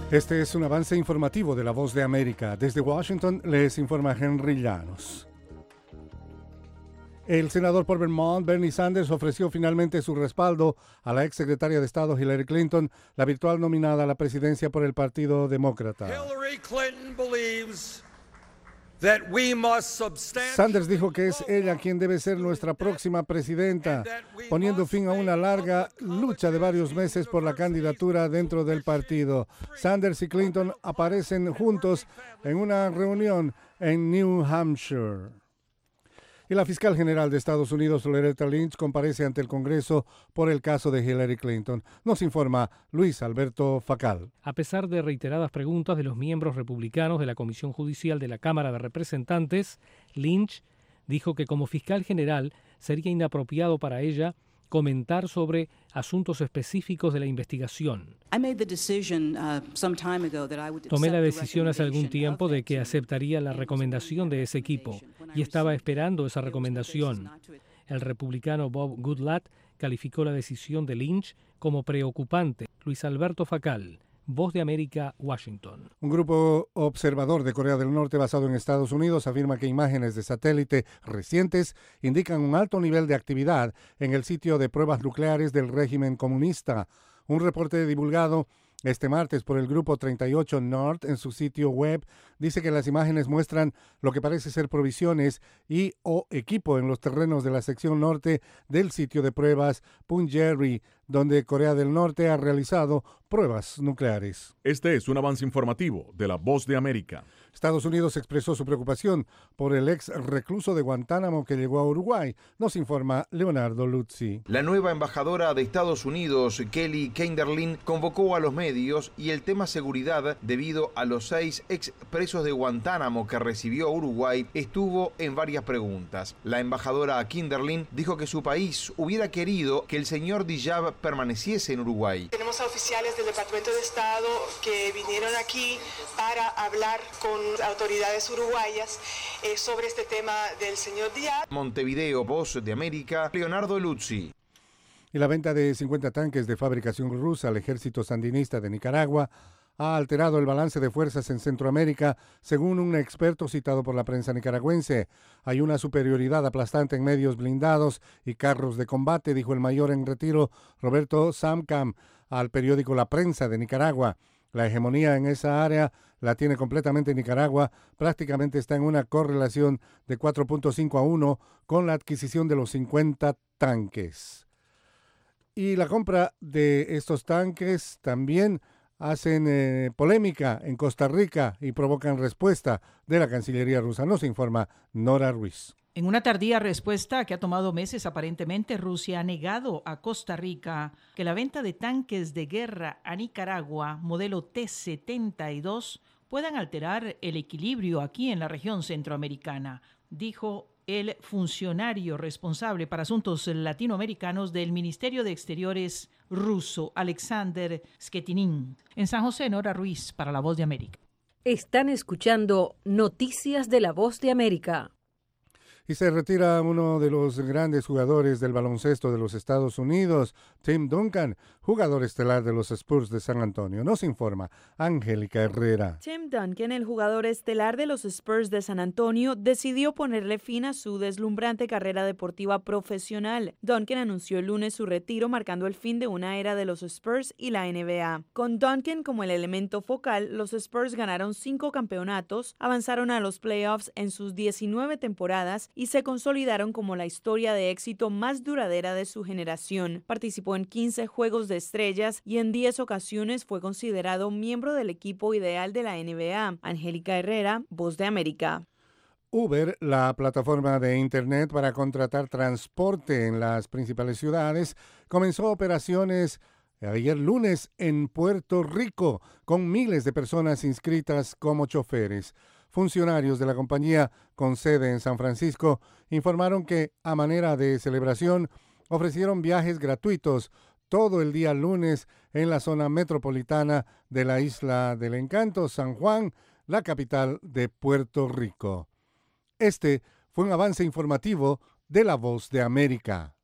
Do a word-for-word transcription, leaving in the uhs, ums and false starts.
Este es un avance informativo de La Voz de América. Desde Washington les informa Henry Llanos. El senador por Vermont, Bernie Sanders, ofreció finalmente su respaldo a la exsecretaria de Estado Hillary Clinton, la virtual nominada a la presidencia por el Partido Demócrata. Hillary Clinton believes that we must substantially... Sanders dijo que es ella quien debe ser nuestra próxima presidenta, poniendo fin a una larga lucha de varios meses por la candidatura dentro del partido. Sanders y Clinton aparecen juntos en una reunión en New Hampshire. Y la fiscal general de Estados Unidos, Loretta Lynch, comparece ante el Congreso por el caso de Hillary Clinton. Nos informa Luis Alberto Facal. A pesar de reiteradas preguntas de los miembros republicanos de la Comisión Judicial de la Cámara de Representantes, Lynch dijo que como fiscal general sería inapropiado para ella comentar sobre asuntos específicos de la investigación. Tomé la decisión hace algún tiempo de que aceptaría la recomendación de ese equipo y estaba esperando esa recomendación. El republicano Bob Goodlatte calificó la decisión de Lynch como preocupante. Luis Alberto Facal, Voz de América, Washington. Un grupo observador de Corea del Norte basado en Estados Unidos afirma que imágenes de satélite recientes indican un alto nivel de actividad en el sitio de pruebas nucleares del régimen comunista. Un reporte divulgado este martes por el Grupo treinta y ocho North en su sitio web dice que las imágenes muestran lo que parece ser provisiones y o equipo en los terrenos de la sección norte del sitio de pruebas Punggye-ri, donde Corea del Norte ha realizado pruebas nucleares. Este es un avance informativo de La Voz de América. Estados Unidos expresó su preocupación por el ex recluso de Guantánamo que llegó a Uruguay. Nos informa Leonardo Luzzi. La nueva embajadora de Estados Unidos, Kelly Kenderlin, convocó a los medios y el tema seguridad debido a los seis ex presos de Guantánamo que recibió Uruguay estuvo en varias preguntas. La embajadora Kenderlin dijo que su país hubiera querido que el señor Diyab permaneciese en Uruguay. Tenemos a oficiales del Departamento de Estado que vinieron aquí para hablar con autoridades uruguayas eh, sobre este tema del señor Diyab. Montevideo, Voz de América, Leonardo Luzzi. Y la venta de cincuenta tanques de fabricación rusa al ejército sandinista de Nicaragua ha alterado el balance de fuerzas en Centroamérica, según un experto citado por la prensa nicaragüense. Hay una superioridad aplastante en medios blindados y carros de combate, dijo el mayor en retiro Roberto Samcam al periódico La Prensa de Nicaragua. La hegemonía en esa área la tiene completamente Nicaragua, prácticamente está en una correlación de cuatro punto cinco a uno con la adquisición de los cincuenta tanques. Y la compra de estos tanques también hacen eh, polémica en Costa Rica y provocan respuesta de la Cancillería rusa. Nos informa Nora Ruiz. En una tardía respuesta que ha tomado meses, aparentemente Rusia ha negado a Costa Rica que la venta de tanques de guerra a Nicaragua, modelo T setenta y dos, puedan alterar el equilibrio aquí en la región centroamericana, dijo el funcionario responsable para asuntos latinoamericanos del Ministerio de Exteriores ruso, Alexander Sketinin. En San José, Nora Ruiz, para La Voz de América. Están escuchando Noticias de La Voz de América. Y se retira uno de los grandes jugadores del baloncesto de los Estados Unidos, Tim Duncan, jugador estelar de los Spurs de San Antonio. Nos informa Angélica Herrera. Tim Duncan, el jugador estelar de los Spurs de San Antonio, decidió ponerle fin a su deslumbrante carrera deportiva profesional. Duncan anunció el lunes su retiro, marcando el fin de una era de los Spurs y la N B A. Con Duncan como el elemento focal, los Spurs ganaron cinco campeonatos, avanzaron a los playoffs en sus diecinueve temporadas y se consolidaron como la historia de éxito más duradera de su generación. Participó en quince Juegos de Estrellas y en diez ocasiones fue considerado miembro del equipo ideal de la N B A. Angélica Herrera, Voz de América. Uber, la plataforma de Internet para contratar transporte en las principales ciudades, comenzó operaciones ayer lunes en Puerto Rico, con miles de personas inscritas como choferes. Funcionarios de la compañía con sede en San Francisco informaron que, a manera de celebración, ofrecieron viajes gratuitos todo el día lunes en la zona metropolitana de la Isla del Encanto, San Juan, la capital de Puerto Rico. Este fue un avance informativo de La Voz de América.